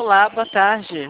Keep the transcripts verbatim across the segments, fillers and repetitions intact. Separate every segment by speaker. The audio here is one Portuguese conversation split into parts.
Speaker 1: Olá, boa tarde.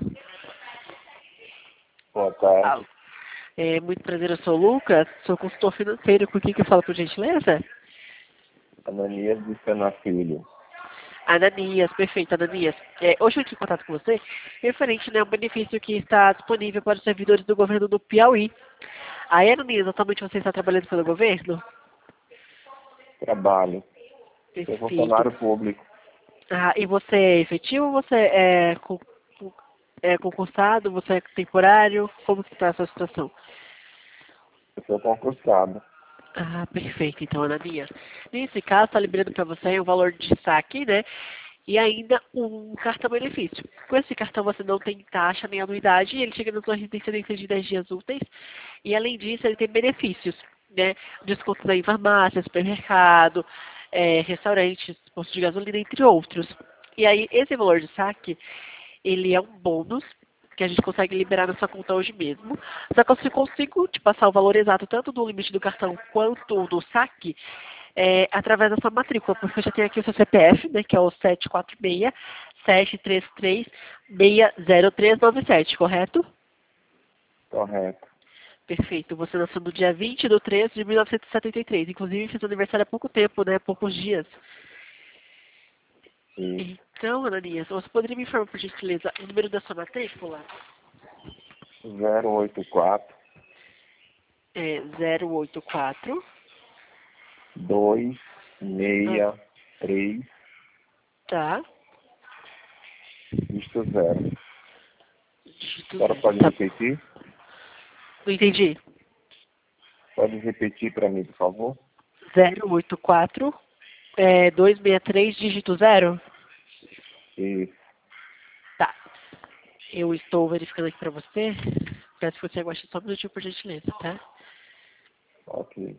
Speaker 2: Boa tarde.
Speaker 1: Ah, é, muito prazer, eu sou o Lucas, sou consultor financeiro. Com quem que eu falo, por gentileza?
Speaker 2: Ananias de Sena Filho.
Speaker 1: Ananias, perfeito, Ananias. É, hoje eu entro em contato com você referente, né, a um benefício que está disponível para os servidores do governo do Piauí. Aí, Ananias, atualmente você está trabalhando pelo governo?
Speaker 2: Trabalho. Sou
Speaker 1: Perfeito.
Speaker 2: funcionário público.
Speaker 1: Ah, e você é efetivo ou você é, con- con- é concursado? Você é temporário? Como que está a sua situação?
Speaker 2: Eu sou concursado.
Speaker 1: Ah, perfeito, então, Ananias. Nesse caso, está liberando para você o valor de saque, né? E ainda um cartão benefício. Com esse cartão você não tem taxa nem anuidade, ele chega na sua residência dentro de dez dias úteis. E além disso, ele tem benefícios, né? Descontos em farmácia, supermercado, eh, restaurantes, postos de gasolina, entre outros. E aí, esse valor de saque, ele é um bônus que a gente consegue liberar na sua conta hoje mesmo. Só que eu só consigo te passar o valor exato tanto do limite do cartão quanto do saque é, através da sua matrícula, porque eu já tenho aqui o seu C P F, né, que é o sete quatro seis, sete três três, seis zero três nove sete, correto?
Speaker 2: Correto.
Speaker 1: Perfeito. Você nasceu no dia vinte de três de mil novecentos e setenta e três. Inclusive, fez aniversário há pouco tempo, né? Poucos dias.
Speaker 2: E
Speaker 1: Então, Ananias, você poderia me informar, por gentileza, o número da sua matrícula?
Speaker 2: zero oito quatro,
Speaker 1: É zero oito quatro.
Speaker 2: dois
Speaker 1: Ah,
Speaker 2: seis três,
Speaker 1: tá.
Speaker 2: dígito zero. A
Speaker 1: Dígito
Speaker 2: senhora
Speaker 1: zero.
Speaker 2: pode
Speaker 1: Tá.
Speaker 2: repetir?
Speaker 1: Não entendi.
Speaker 2: Pode repetir para mim, por favor?
Speaker 1: zero oito quatro, é, dois seis três, dígito zero?
Speaker 2: Isso.
Speaker 1: Tá. Eu estou verificando aqui para você. Peço que você aguarde só um minutinho, por gentileza, tá?
Speaker 2: Ok.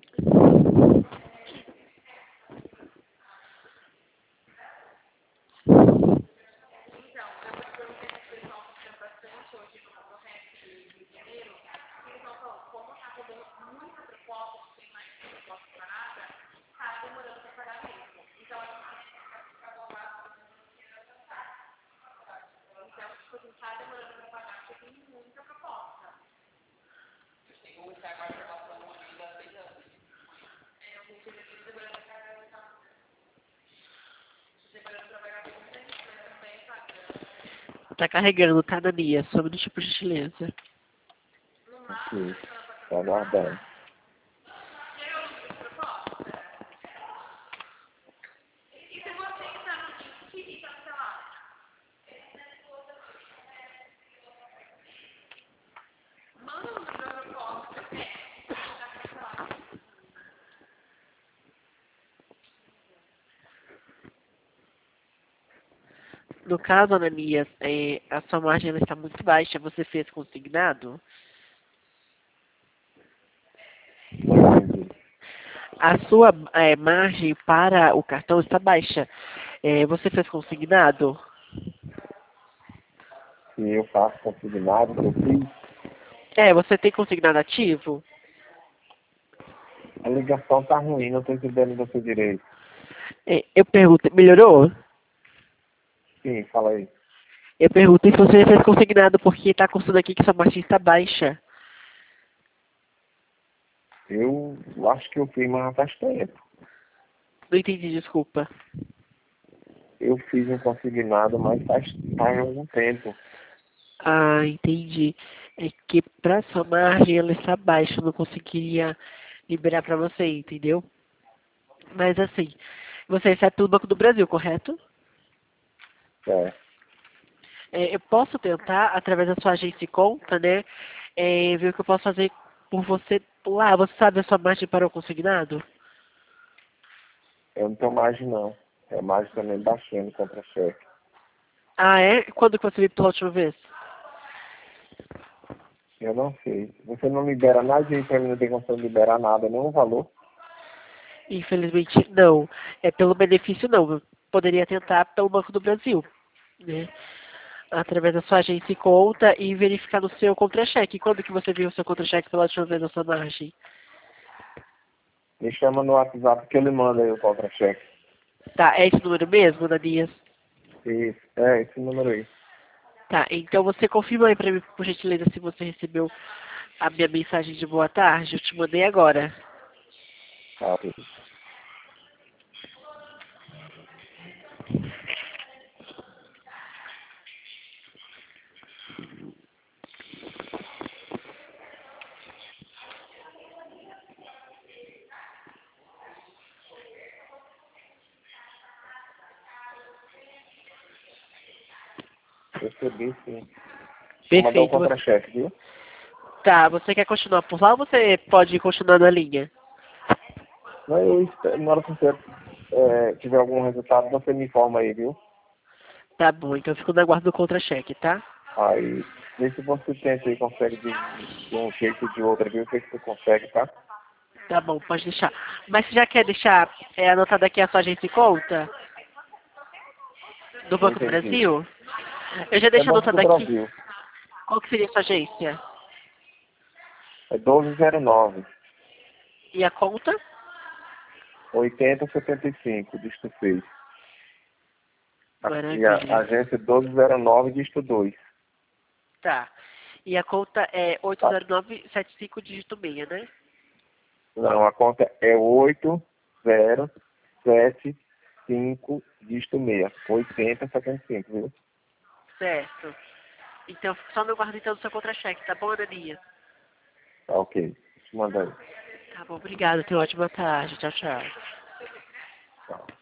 Speaker 1: Tá carregando, tá, Anania? Só um minutinho, por gentileza.
Speaker 2: Ok. Estou aguardando.
Speaker 1: No caso, Ananias, é, a sua margem ela está muito baixa. Você fez consignado?
Speaker 2: Não entendi.
Speaker 1: A sua é, margem para o cartão está baixa. É, você fez consignado?
Speaker 2: Se eu faço consignado, que eu fiz,
Speaker 1: É, você tem consignado ativo?
Speaker 2: a ligação tá ruim, não estou entendendo você direito.
Speaker 1: É, eu pergunto, melhorou?
Speaker 2: Sim, fala aí.
Speaker 1: Eu perguntei se você fez consignado porque está constando aqui que sua margem está baixa.
Speaker 2: Eu acho que eu fiz, mas faz tempo.
Speaker 1: Não entendi, desculpa.
Speaker 2: Eu fiz um consignado, mas faz, faz algum tempo.
Speaker 1: Ah, entendi. É que para sua margem ela está baixa, eu não conseguiria liberar para você, entendeu? Mas assim, você recebe pelo Banco do Brasil, correto?
Speaker 2: É.
Speaker 1: É, eu posso tentar, através da sua agência e conta, né, é, ver o que eu posso fazer por você lá. Você sabe a sua margem para o consignado?
Speaker 2: Eu não tenho margem, não. É margem também baixando contra cheque.
Speaker 1: Ah, é? Quando que você veio pela última vez?
Speaker 2: Eu não sei. Você não libera nada aí pra mim, não tem condição de liberar nada, nenhum valor.
Speaker 1: Infelizmente, não. É pelo benefício, não. Eu poderia tentar pelo Banco do Brasil, né? Através da sua agência e conta e verificar no seu contra-cheque. Quando que você viu o seu contra-cheque pela última vez na sua margem?
Speaker 2: Me chama no WhatsApp que eu lhe mando aí o contra-cheque.
Speaker 1: Tá, é esse número mesmo, Danias?
Speaker 2: Isso. É, esse número aí.
Speaker 1: Tá, então você confirma aí pra mim, por gentileza, se você recebeu a minha mensagem de boa tarde. Eu te mandei agora.
Speaker 2: Tá, ok. Recebi, sim. Vou mandar o
Speaker 1: Perfeito. Você...
Speaker 2: contra-cheque, viu?
Speaker 1: Tá, você quer continuar por lá ou você pode continuar na linha?
Speaker 2: Não, eu espero, na hora que você é, tiver algum resultado, você me informa aí, viu?
Speaker 1: Tá bom, então eu fico na guarda do contra-cheque, tá?
Speaker 2: Aí, vê se você tenta e consegue de, de um jeito ou de outro, viu? Vê se você consegue, tá?
Speaker 1: Tá bom, pode deixar. Mas você já quer deixar é, anotada aqui a sua agência e conta? Do
Speaker 2: Não
Speaker 1: Banco do
Speaker 2: entendi.
Speaker 1: Brasil? Eu já
Speaker 2: É
Speaker 1: deixo
Speaker 2: Banco do
Speaker 1: anotada aqui.
Speaker 2: Brasil.
Speaker 1: Qual que seria a sua agência?
Speaker 2: É doze zero nove,
Speaker 1: E a conta?
Speaker 2: oitenta setenta e cinco, dígito seis. E a
Speaker 1: Maravilha.
Speaker 2: agência doze zero nove, dígito dois.
Speaker 1: Tá. E a conta é oito
Speaker 2: Tá?
Speaker 1: zero nove sete cinco dígito seis, né?
Speaker 2: Não, a conta é oito zero sete cinco, dígito seis. oitenta setenta e cinco, viu?
Speaker 1: Certo. Então, só no guarda então do seu contra-cheque, tá bom, Anania?
Speaker 2: Tá, ok. Deixa eu mandar aí.
Speaker 1: Tá bom, obrigada. Tenha uma ótima tarde. Tchau, tchau.
Speaker 2: Tchau.